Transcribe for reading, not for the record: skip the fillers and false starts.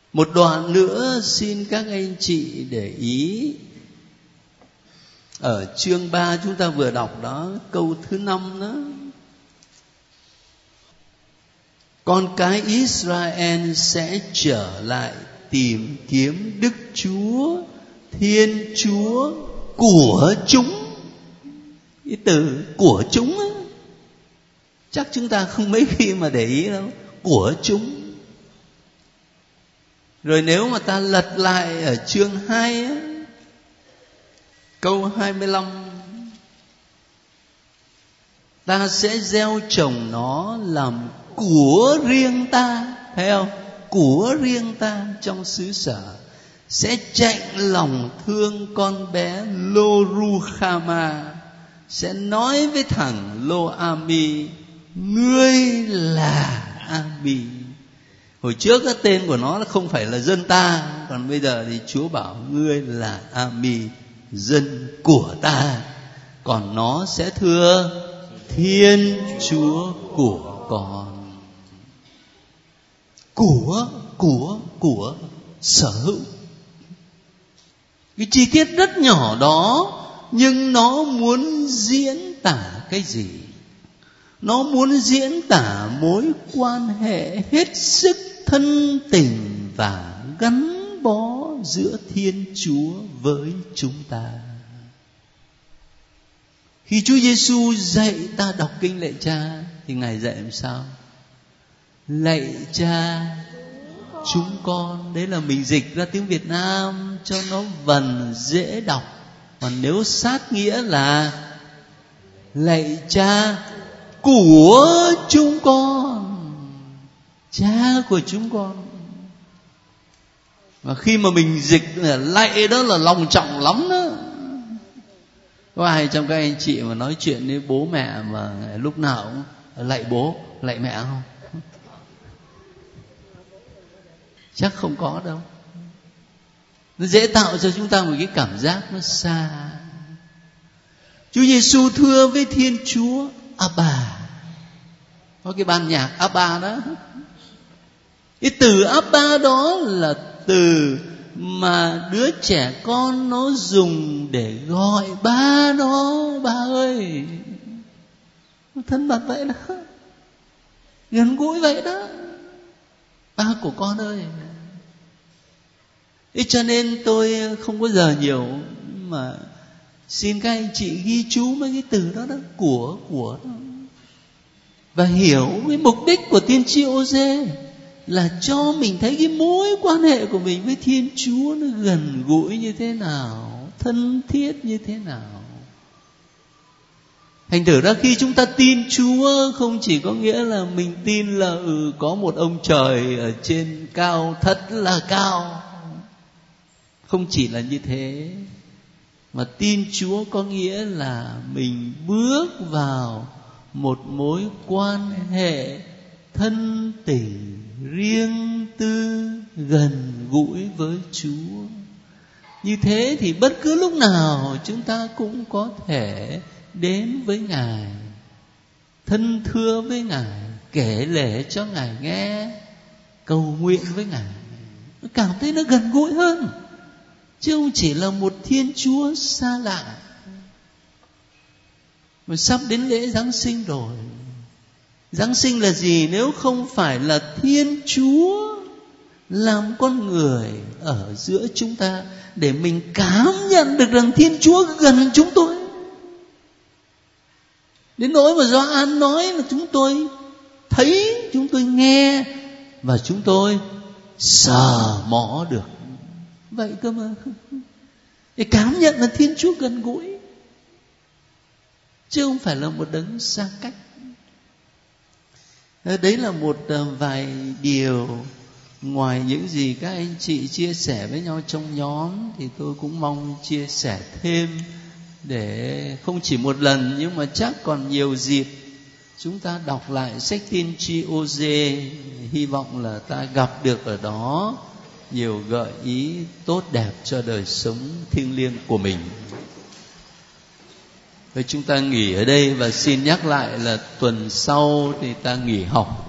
Một đoạn nữa xin các anh chị để ý. Ở chương 3 chúng ta vừa đọc đó, câu thứ 5 đó. Con cái Israel sẽ trở lại tìm kiếm Đức Chúa, Thiên Chúa của chúng. Cái từ của chúng á, chắc chúng ta không mấy khi mà để ý đâu. Của chúng. Rồi nếu mà ta lật lại ở chương 2 á, câu 25, ta sẽ gieo trồng nó làm của riêng ta, thấy không? Của riêng ta trong xứ sở, sẽ chạy lòng thương con bé Lô-ru-khama, sẽ nói với thằng Lô-ami, ngươi là Ami. Hồi trước cái tên của nó không phải là dân ta, còn bây giờ thì Chúa bảo ngươi là Ami, dân của ta. Còn nó sẽ thưa Thiên Chúa của con. Của sở hữu. Cái chi tiết rất nhỏ đó, nhưng nó muốn diễn tả cái gì? Nó muốn diễn tả mối quan hệ hết sức thân tình và gắn bó giữa Thiên Chúa với chúng ta. Khi Chúa Giêsu dạy ta đọc kinh lạy Cha thì Ngài dạy làm sao? Lạy Cha chúng con. Đấy là mình dịch ra tiếng Việt Nam cho nó vần dễ đọc. Còn nếu sát nghĩa là lạy Cha của chúng con, Cha của chúng con. Và khi mà mình dịch là lạy đó là lòng trọng lắm đó. Có ai trong các anh chị mà nói chuyện với bố mẹ mà lúc nào cũng lạy bố, lạy mẹ không? Chắc không có đâu. Nó dễ tạo cho chúng ta một cái cảm giác nó xa. Chúa Giêsu thưa với Thiên Chúa Abba. Có cái ban nhạc Abba đó. Cái từ Abba đó là từ mà đứa trẻ con nó dùng để gọi ba nó. Ba ơi, thân mật vậy đó, gần gũi vậy đó, ba của con ơi. Thế cho nên tôi không có giờ nhiều, mà xin các anh chị ghi chú mấy cái từ đó đó, của đó. Và hiểu cái mục đích của tiên tri Ô-dê là cho mình thấy cái mối quan hệ của mình với Thiên Chúa nó gần gũi như thế nào, thân thiết như thế nào. Thành thử ra khi chúng ta tin Chúa, không chỉ có nghĩa là mình tin là có một ông trời ở trên cao, thật là cao. Không chỉ là như thế, mà tin Chúa có nghĩa là mình bước vào một mối quan hệ thân tình, riêng tư, gần gũi với Chúa. Như thế thì bất cứ lúc nào chúng ta cũng có thể đến với Ngài, thân thưa với Ngài, kể lể cho Ngài nghe, cầu nguyện với Ngài. Cảm thấy nó gần gũi hơn, chứ không chỉ là một Thiên Chúa xa lạ. Mà sắp đến lễ Giáng sinh rồi. Giáng sinh là gì nếu không phải là Thiên Chúa làm con người ở giữa chúng ta, để mình cảm nhận được rằng Thiên Chúa gần chúng tôi. Đến nỗi mà Gioan nói là chúng tôi thấy, chúng tôi nghe và chúng tôi sờ mó được. Vậy cơ mà. Để cảm nhận là Thiên Chúa gần gũi, chứ không phải là một đấng xa cách. Đấy là một vài điều ngoài những gì các anh chị chia sẻ với nhau trong nhóm, thì tôi cũng mong chia sẻ thêm, để không chỉ một lần nhưng mà chắc còn nhiều dịp chúng ta đọc lại sách tiên tri Ô-dê. Hy vọng là ta gặp được ở đó nhiều gợi ý tốt đẹp cho đời sống thiêng liêng của mình. Vậy chúng ta nghỉ ở đây, và xin nhắc lại là tuần sau thì ta nghỉ học.